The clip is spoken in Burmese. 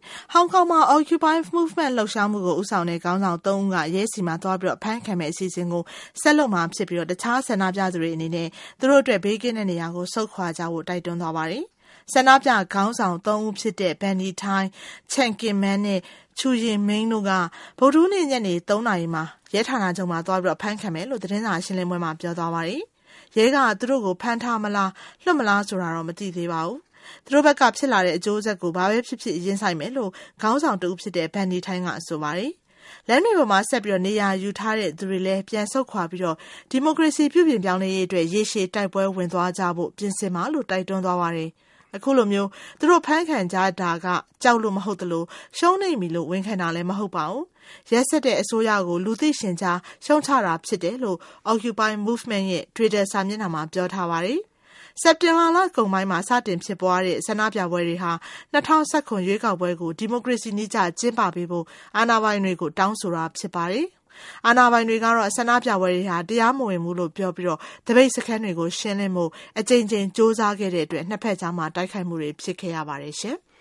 ဟောင်ကောင်မှာ Occupy Movement လှုပ်ရှားမှုကိုဦးဆောင်တဲ့ခေါင်းဆောင်3ဦးကရဲစီမှာသွားပြီးဖမ်းခံမဲ့အစီအစဉ်ကိုဆက်လုပ်မှာဖြစ်ပြီးတခြားဆန္ဒပြသူတွေအနေနဲ့သူတို့အတွက်ဘေးကင်းတဲ့နေရာကိုဆုတ်ခွာကြဖို့တိုက်တွန်းသွားပါတယ်။ဆန္ဒပြခေါင်းဆောင်3ဦးဖြစ်တဲ့ Benny Tai, Chen Kin-man နဲ့ Chu Ying-ming တို့ကဗုဒ္ဓဟူးနေ့ညနေ3နာရီမှာရဲဌာနချုပ်မှာသွားပြီးဖမ်းခံမယ်လို့သတင်းစာရှင်းလင်းပွဲမှာပြောသွားပါတယ်။ရဲကသူတို့ကိုဖမ်းထားမလားလွှတ်မလားဆိုတာတော့မသိသေးပါဘူး။သူတို့ဘက်ကဖြစ်လာတဲ့အကျိုးဆက်ကိုဘာပဲဖြစ်ဖြစ်ရင်ဆိုင်မယ်လို့ခေါင်းဆောင်တူဖြစ်တဲ့ Benny Tai ကဆိုပါတယ်။လမ်းတွေပေါ်မှာဆက်ပြီးနေရာယူထားတဲ့သူတွေလည်းပြန်ဆုတ်ခွာပြီးဒီမိုကရေစီပြုပြင်ပြောင်းလဲရေးအတွက်ရေရှည်တိုက်ပွဲဝင်သွားကြဖို့ပြင်ဆင်ပါလို့တိုက်တွန်းသွားပါတယ်။အခုလိုမျိုးသူတို့ဖမ်းခံကြတာကကြောက်လို့မဟုတ်သလိုရှုံးနေပြီလို့ဝန်ခံတာလည်းမဟုတ်ပါဘူး။ရက်ဆက်တဲ့အစိုးရကိုလူသိရှင်ကြားရှုံးချတာဖြစ်တယ်လို့ Occupy Movement ရဲ့ Twitter စာမျက်နှာမှာပြောထားပါတယ်။စက်တင်ဘာလကုန်ပိုင်းမှာစတင်ဖြစ်ပွားတဲ့ဆန္ဒပြပွဲတွေဟာ2019ရွေးကောက်ပွဲကိုဒီမိုကရေစီနည်းကျကျင်းပပေးဖို့အာဏာပိုင်တွေကိုတောင်းဆိုတာဖြစ်ပါတယ်။အာဏာပိုင်တွေကတော့ဆန္ဒပြပွဲတွေဟာတရားမဝင်ဘူးလို့ပြောပြီးတပိတ်စခန်းတွေကိုရှင်းလင်းဖို့အကြိမ်ကြိမ်စ조사ခဲ့တဲ့အတွက်နှစ်ဖက်ကြားမှာတိုက်ခိုက်မှုတွေဖြစ်ခဲ့ရပါတယ်ရှင်။